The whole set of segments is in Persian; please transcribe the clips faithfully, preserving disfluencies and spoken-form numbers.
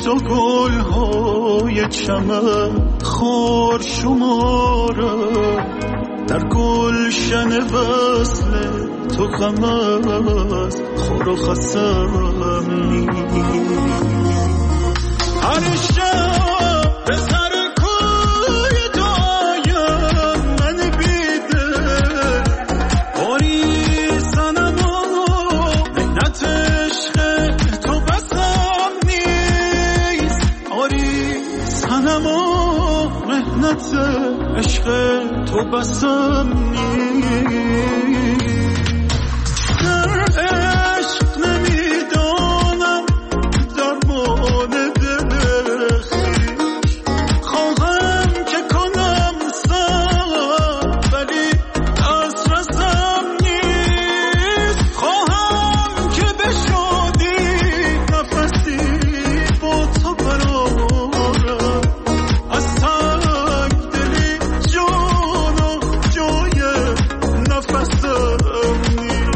تو گل‌های چمن خار شماره در گلشن وصل تو غم از خور و خسم نیست. هر شب به سر کوی تو آیم من بیده آری سنم و مهنت عشق تو بسم نیست. آری سنم و مهنت عشق تو بسم نیست. در عشق نمیدانم درمان دل خویش خواهم که کنم سر ولی دسترسم نیست. خواهم که بشودی نفسی با تو برارم از تنگ دلی جان و جای نفسم نیست.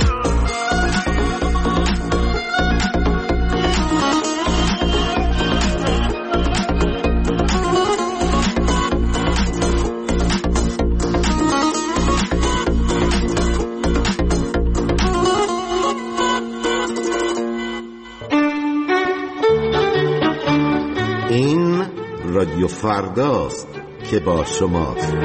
این رادیو فرداست که با شماست.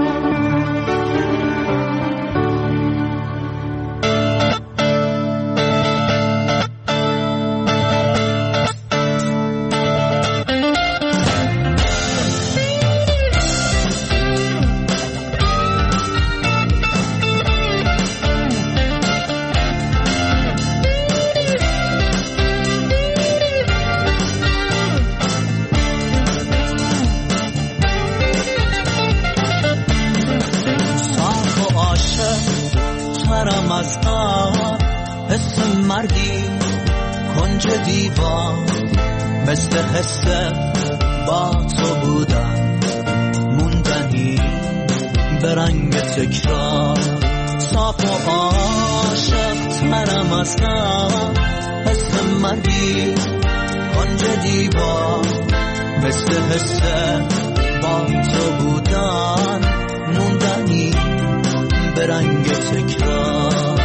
سرم از غم حس مردی کنج دیوان مثل حس با تو بودن موندنی به رنگ تکرار. صاف و عاشق ترم از غم حس مردی کنج دیوان مثل حس با تو بودن موندنی به رنگ تکرار.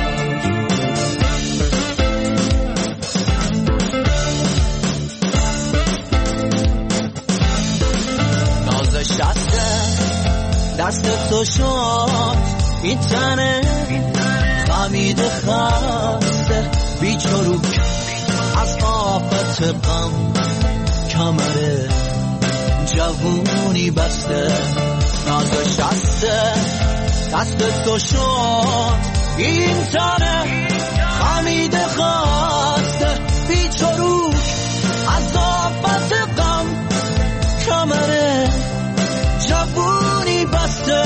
نازش دسته دست تو شد این تنه خمیده خسته بیچروک از آفت غم کمره جوونی بسته. نازش دسته دست تو شد این تنه خمیده خسته بیچروک از آفت غم کمره جوونی بسته.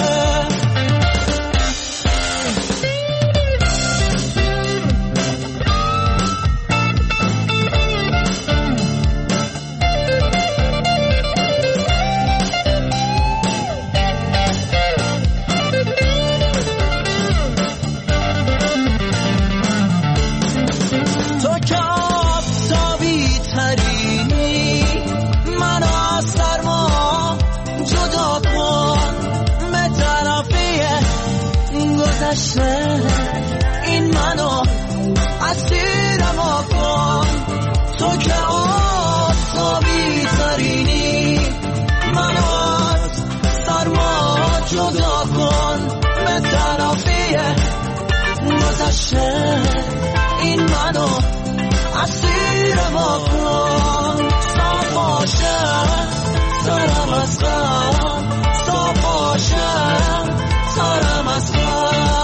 این منو اسیرم آکن تو که آفتابی ترینی منو از سرما جدا کن به طرفی گذشته. این منو اسیرم آکن صاف باشه سرم از غم صاف باشه سرم از غم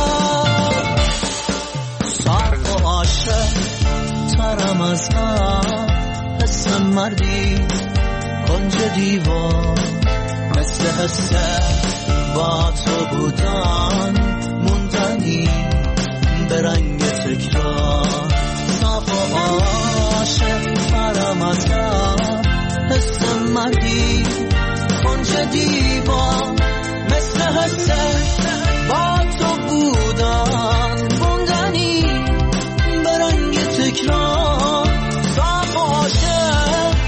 صاف و عاشق ترم از غم حس مردی کنج دیوار مثل حس با تو بودن موندنی به رنگ تکرار. صاف و عاشق ترم از غم حس مردی کنج دیوار مثل حس با تو بودن موندنی به رنگ تکرار. صاف عاشق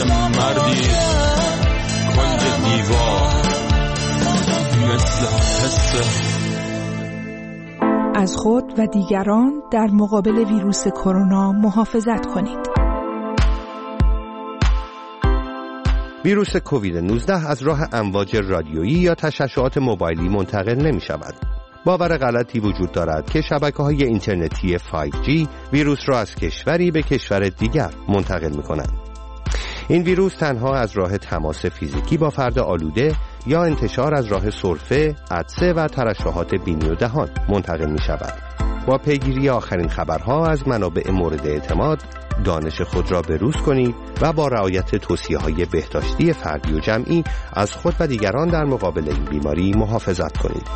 مردی کنج دیوار مثل حس. از خود و دیگران در مقابل ویروس کرونا محافظت کنید. ویروس کووید نوزده از راه امواج رادیویی یا تشعشعات موبایلی منتقل نمی شود. باور غلطی وجود دارد که شبکه‌های اینترنتی فایو جی ویروس را از کشوری به کشور دیگر منتقل می کنند. این ویروس تنها از راه تماس فیزیکی با فرد آلوده یا انتشار از راه سرفه، عطسه و ترشحات بینی و دهان منتقل می شود. با پیگیری آخرین خبرها از منابع مورد اعتماد، دانش خود را بروز کنید و با رعایت توصیه‌های بهداشتی فردی و جمعی از خود و دیگران در مقابل این بیماری محافظت کنید.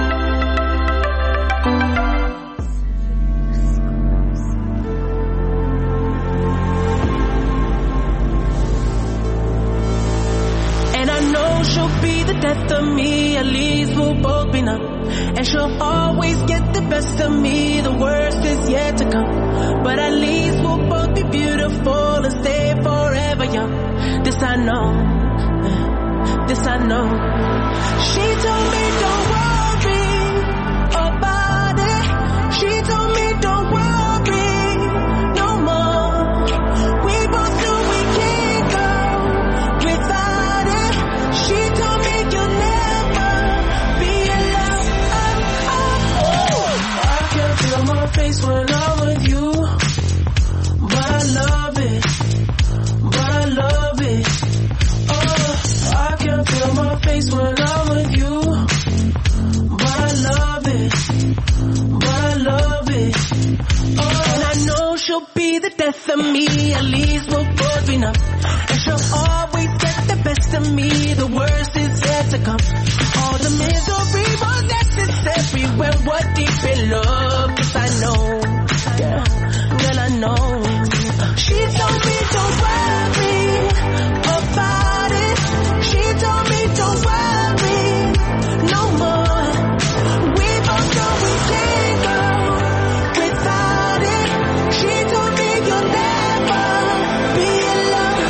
Death of me, at least we'll both be numb. And she'll always get the best of me, the worst is yet to come. But at least we'll both be beautiful and stay forever young. This I know, this I know. She told me don't worry about it. She told me don't worry no more. We both knew we can't go without it. She told me you'll never be alone. Oh, oh. I can feel my face when I'm with you, but I love it, but I love it. Oh, I can feel my face when I'm with you, but I love it, but I love it. Oh, and I know she'll be the death of me, at least we'll both be numb. And she'll always get the best of me, the worst is yet to come. All the misery was necessary when we're deep in love. Cause I know, girl, girl I know. She told me don't worry about it. She told me don't worry no more. We both know we can't go without it. She told me you'll never be alone.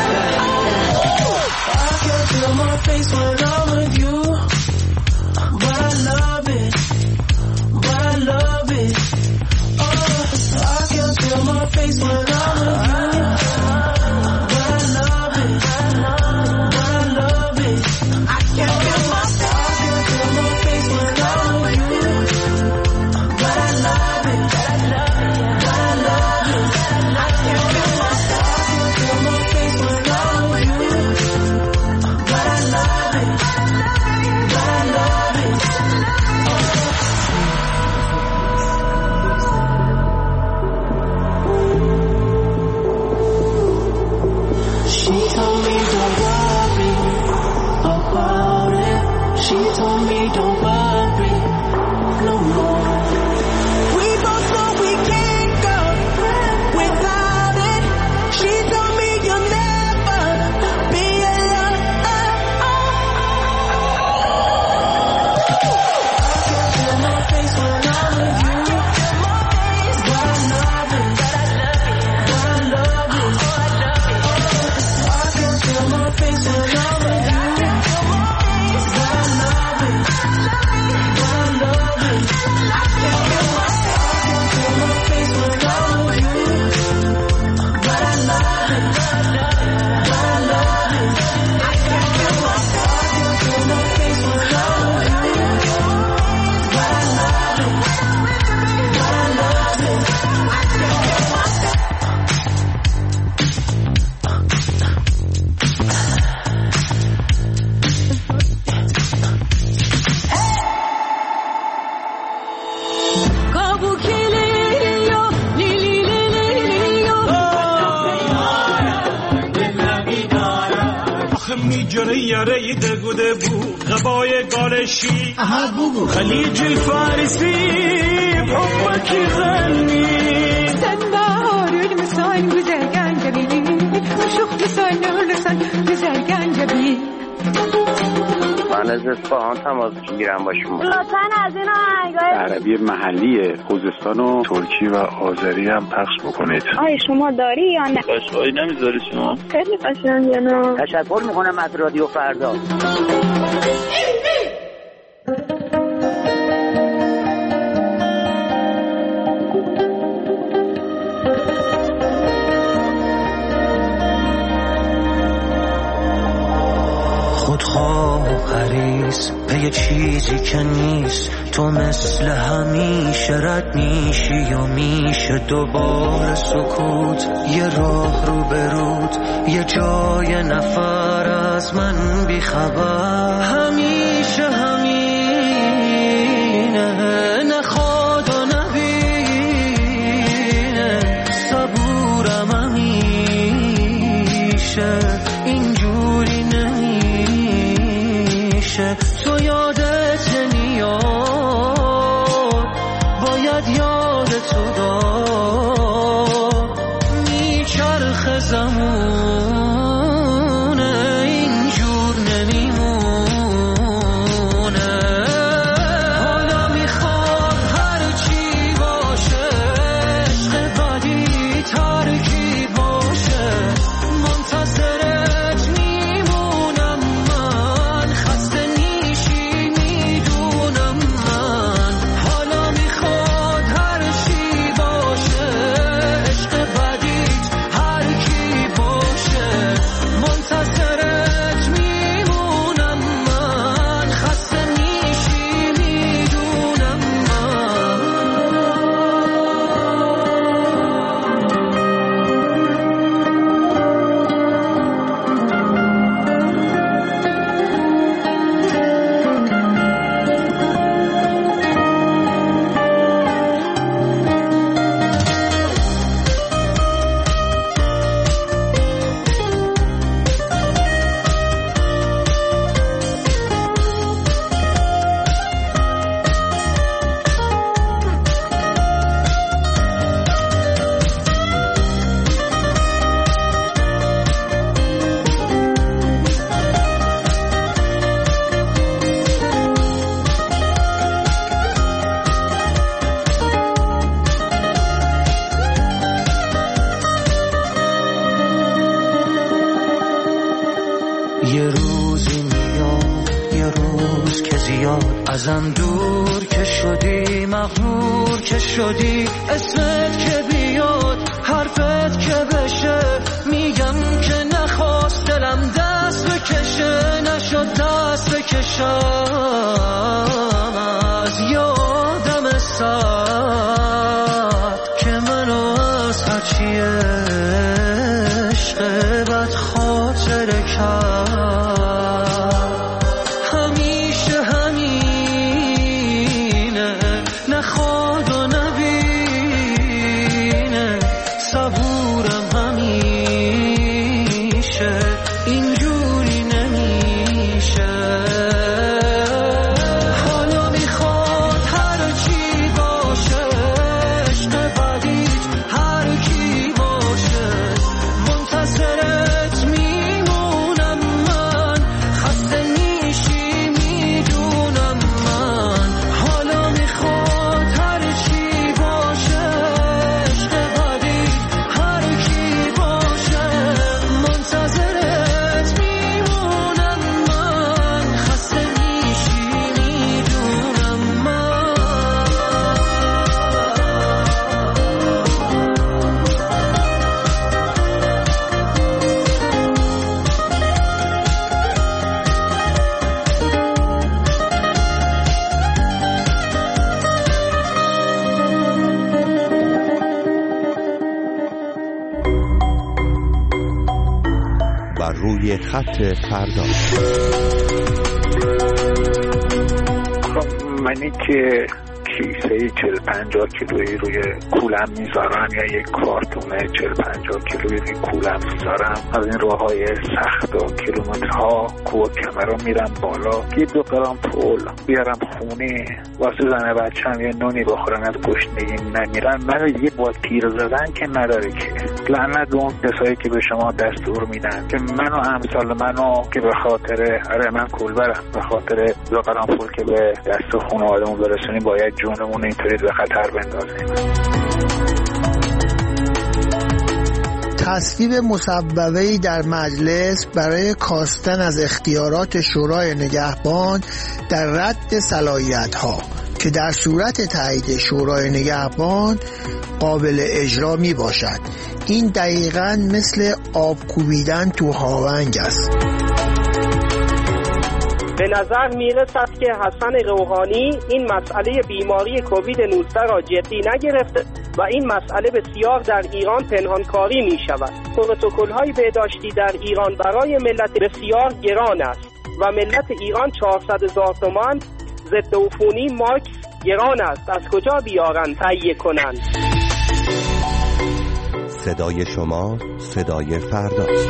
I can feel my face when I'm with you, but I love it, but I love it. Oh, I can feel my face when I'm with you, but I love it, but I love it. I can feel my face when I'm with you, but I love it, but I love it. I can feel my face when I'm with you, but I love it, but I love it. She told me don't worry about it. She told me don't worry no more. We both know we can't go without it. She told me you'll never be alone. I can feel my face when I'm with you, but I love it, but I love it. I can feel my face when I'm with you, but I love it, but I love it. I can feel my face when I'm with you, but I love it, but I love it. I can feel my face when I'm with you, but I love it, but I love it. I can feel my میجره یاره دگو دگو غبای گالشی خلیج الفارسی بحبك يغني sen baharül misal güzel gencebi Uşuk misal nurlusan güzel gencebi من از اصفهان تماس میگیرم با شما. لطفاً از این آهنگای عربی محلی خوزستان و ترکی و آذری هم پخش بکنید. آی شما داری یا نه؟ قشقایی نمیذاری شما؟ خیلی قشنگه. تشکر میکنم از رادیو فردا. خودخواه و حریص به یه چیزی که نیست، تو مثل همیشه رد میشی و میشه دوباره سکوت، یه راه رو برود، یه جای نفر از من بیخبر، همیشه همینه، نخواد و نبینه، صبورم همیشه اینجوری نمیشه، تو یادت نمیاد، باید یاد تو دار، میچرخ زمونه اینجور نمیمونه، حالا میخواد هرچی باشه، عشق بدی ترکی باشه، منتظرت میمونم من، خسته نیشی میدونم من، حالا میخواد هرچی باشه، عشق بدی هرکی باشه، منتظرت میمونم من، خسته نیشی میدونم یه روزی میاد، یه روز که زیاد ازم دور که شدی، مغرور که شدی، اسمت که بیاد، حرفت که بشه، میگم که نخواست دلم دست بکشه، نشد دست بکشم از یادم سر که منو از هرچی عشق بد خاطر کرد، همیشه همینه، نخواد و نبینه، صبورم همیشه اینجوری نمیشه، حالا میخواد هرچی باشه، عشق بدیت هرکی باشه، منتظرت میمونم من، خسته نیشی میدونم من، حالا میخواد هرچی باشه، عشق بدیت هرکی باشه، منتظرت میمونم من، خسته نیشی میدونم من. بر روی خط فردا. خب منی که کیسه چهل پنجاه کیلویی روی کولم میذارم یا یک کارتونه چهل پنجاه کیلویی روی کولم میذارم. از این راههای سخت و کیلومترها کوه کمر رو میرم بالا، یه دو گرم پول بیارم خونه واسه زن بچه‌م یه نونی بخورن، از گشنگی نمیرن. من دیگه با تیر زدن که نداره که. لعنت به اون کسایی که به شما دستور میدن که منو امثال منو که به خاطر آره من کولبرم، به خاطر دو گرم پول که به دست خانواده‌مون برسونیم باید جونمون اینطوری به خطر بندازیم. تصویب مصوبه‌ای در مجلس برای کاستن از اختیارات شورای نگهبان در رد صلاحیت‌ها که در صورت تایید شورای نگهبان قابل اجرا می باشد. این دقیقاً مثل آب کوبیدن تو هاونگ است. به نظر میرسد که حسن روحانی این مسئله بیماری کووید نوزده را جدی نگرفته و این مسئله بسیار در ایران پنهانکاری می شود. پروتکل‌های بهداشتی در ایران برای ملت بسیار گران است و ملت ایران چهارصد هزار تومان ضد عفونی ماکس گران است. از کجا بیارن تهیه کنند؟ صدای شما صدای فرداست.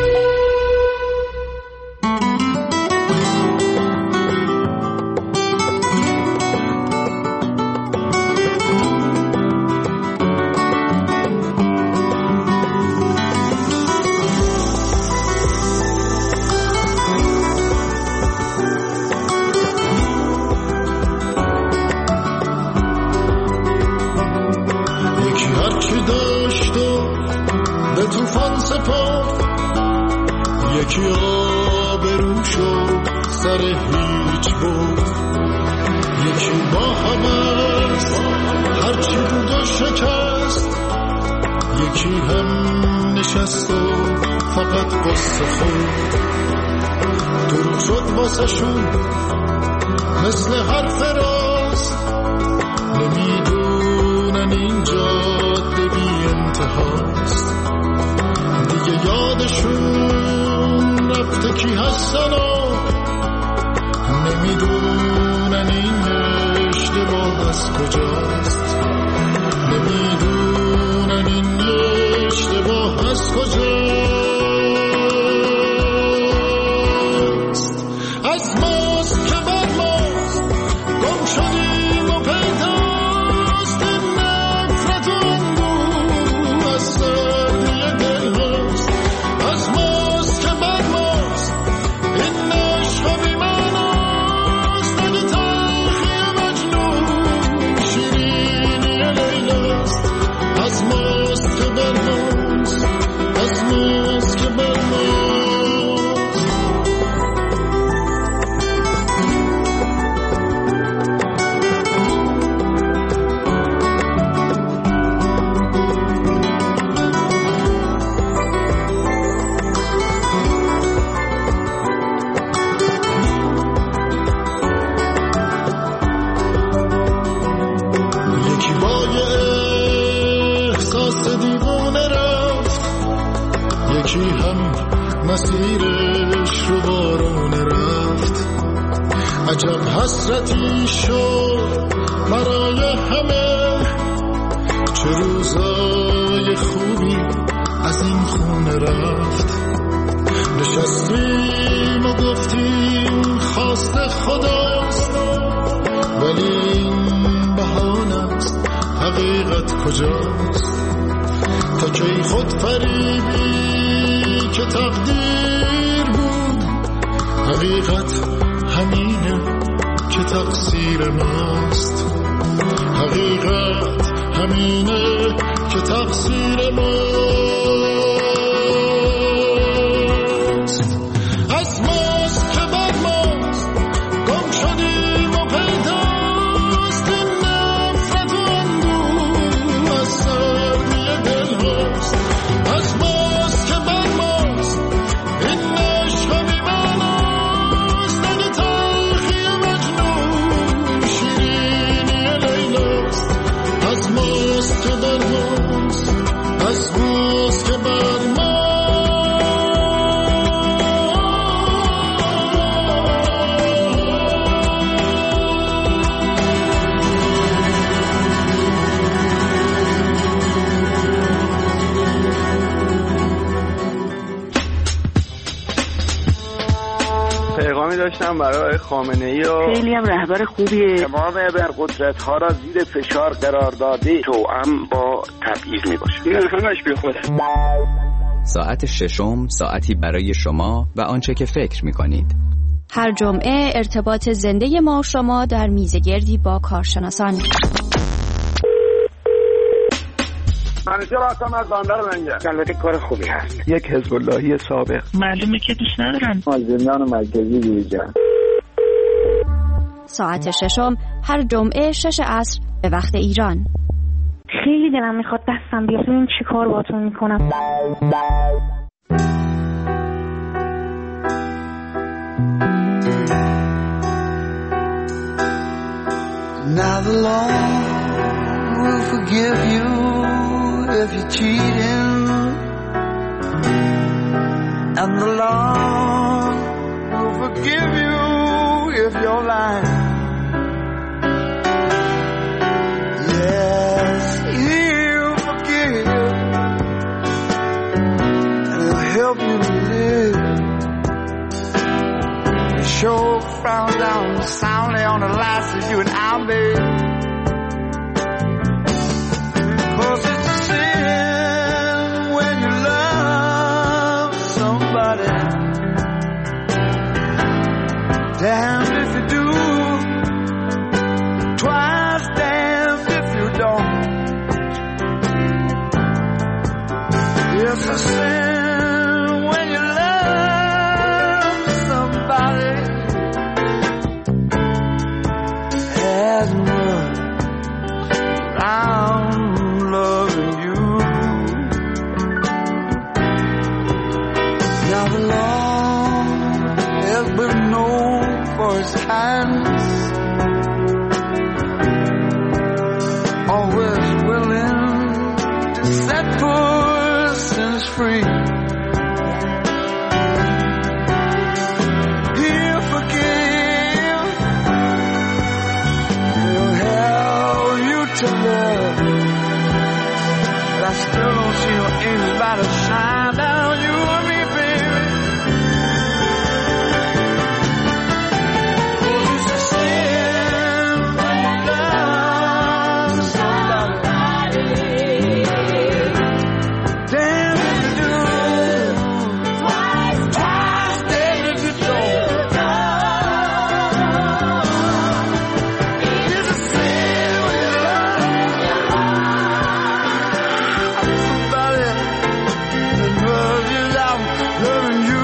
یکی آبرو شد سر هیچ بود، یکی با حوض هرچی بود و شکست، یکی هم نشست و فقط قصه خود. دروغ شد واسه شون مثل حرف راست، نمیدونن این جاده بی انتهاست. دیگه یادشون رفته کی هستن و نمیدونن این اشتباه از کجاست، نمیدونن این اشتباه از کجاست. از ماست که بر ماست گم شدیم و پیداست، این نفرت و اندوه از سردی دل هاست. از ماست که بر ماست این عشق و بیماناست، اگه تلخی مجنون شیرینی لیلاست. از ماست که بر ماست، از ماست که بر ماست. یکی با یه احساس دیوونه رفت، یکی هم مسیرش رو بارونه رفت. عجب حسرتی شد برای همه، چه روزای خوبی از این خونه رفت. نشستیم و گفتیم خواست خداست، ولی این بهانه است، حقیقت کجاست؟ تا کی خود فریبی که تقدیر بود، حقیقت همینه که تقصیر ماست. حقیقت همینه که تقصیر ماست. از ماست که بر ماست گم شدیم و پیداست، این نفرت و اندوه از سردی دل هاست. از ماست که بر ماست این عشق و بیماناست، اگه تلخی مجنون شیرینی لیلاست. از ماست که بر ماست، از ماست که هم برای خامنه‌ای و خیلی هم رهبر خوبیه. تمام ابرقدرت‌ها را زیر فشار قرار داده، توأم با تبعیض میباشه. این همش بیخوده. ساعت ششم، ساعتی برای شما و آنچه که فکر می‌کنید. هر جمعه ارتباط زنده ما و شما در میزگردی با کارشناسان. منیجر هستم از بندر منگه. البته کار خوبی هست. یک حزب اللهی سابق. معلومه که دوست ندارم. از زندان مرکزی بیرون. ساعت ششم هر جمعه شش عصر به وقت ایران. خیلی دلم میخواد دستم بیاد ببینم چی کار باهاتون میکنم. Now the law will forgive you if you're cheating, and the law will forgive you if you're lying. Yes, he'll forgive, and he'll help you live. The show frown down soundly on the lies that you and I made. Cause it's a sin when you love somebody. Damned if you do, twice damned if you don't. It's a sin when you love somebody. As much I'm loving you. Now the law has been known for its kindness, always willing to set persons free. He'll forgive, he'll help you to love, but I still don't see your angels about to shine down you and me, baby. Oh, it's a sin when you love somebody. Damn if you do, twice, twice, damn if you don't. It's a sin when you love somebody that loves you, I'm loving you.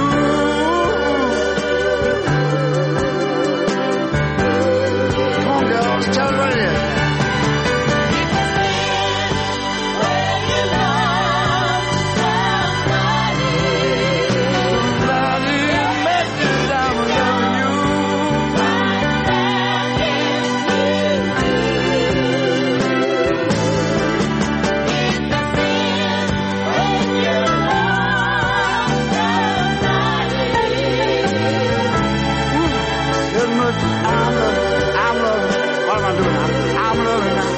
Come on, girls, tell it right here. Somebody met you, I'm loving you. As much as I'm loving, I'm loving. What am I doing? I'm, I'm loving now.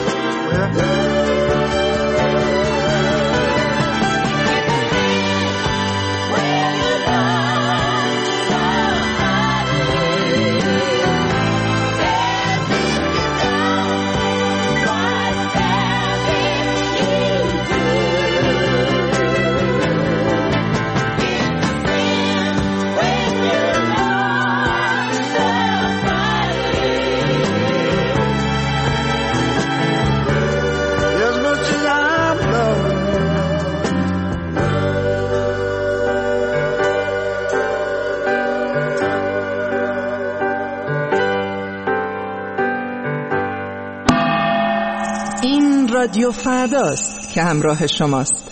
As much as I'm loving you. این رادیو فرداست که همراه شماست.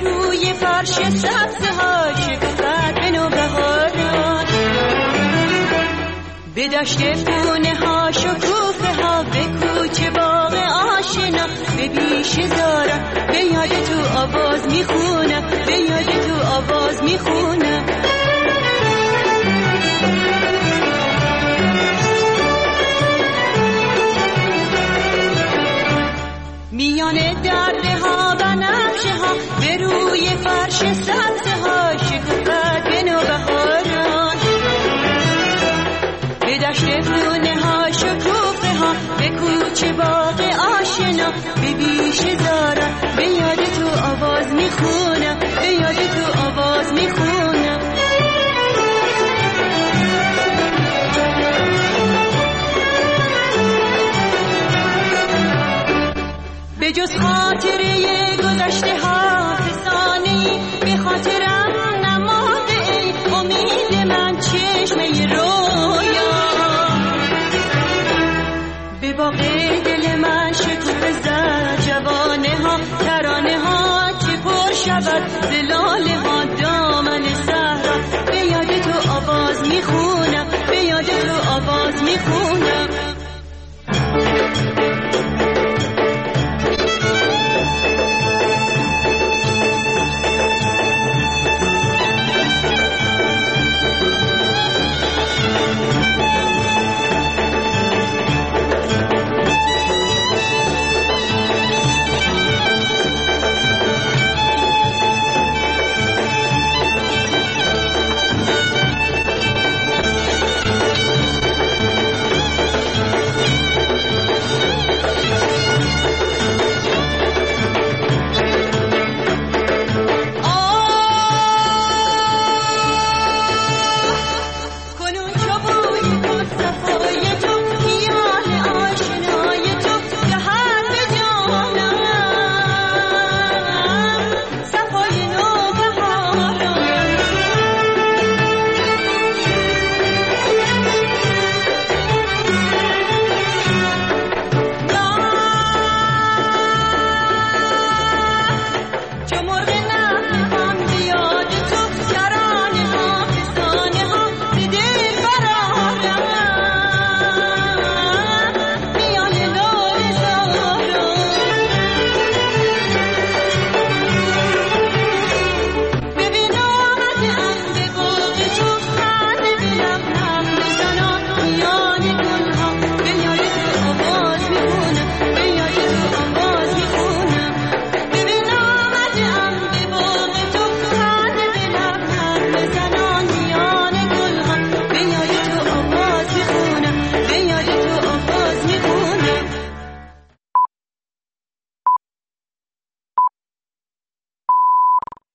روی فرش سبز ها شکفت به نوبهاران، به دشت پونه ها شکوفه ها، به کوچه باغ آشنا، به بیش زارم به یاد تو آواز میخونم، به یاد تو آواز میخونم. میان درده ها و نقشه ها به روی فرش سبز ها شکفت به نوبهاران، به دشت پونه ها شکوفه ها، به کوچه باغ آشنا، به بیش زارم به یاد تو آواز میخونم، به یاد تو آواز میخونم. به جز خاطره گذشته ها فسانه‌ای به خاطرم نماده، ای امید من چشمه رویا، به باغ دل من شکوفه زد جوانه ها، ترانه ها چه پر شود ز لاله ها،